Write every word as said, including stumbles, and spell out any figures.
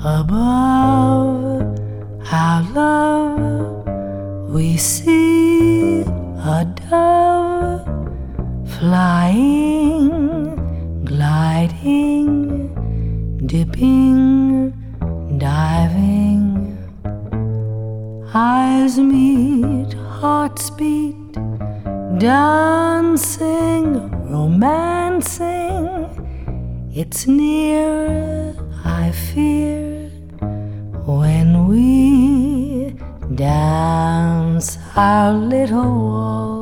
Above our love we see a dove flying, gliding, dipping, diving. Eyes meet, hearts beat, dancing, romancing. It's near, I fear, when we dance our little waltz.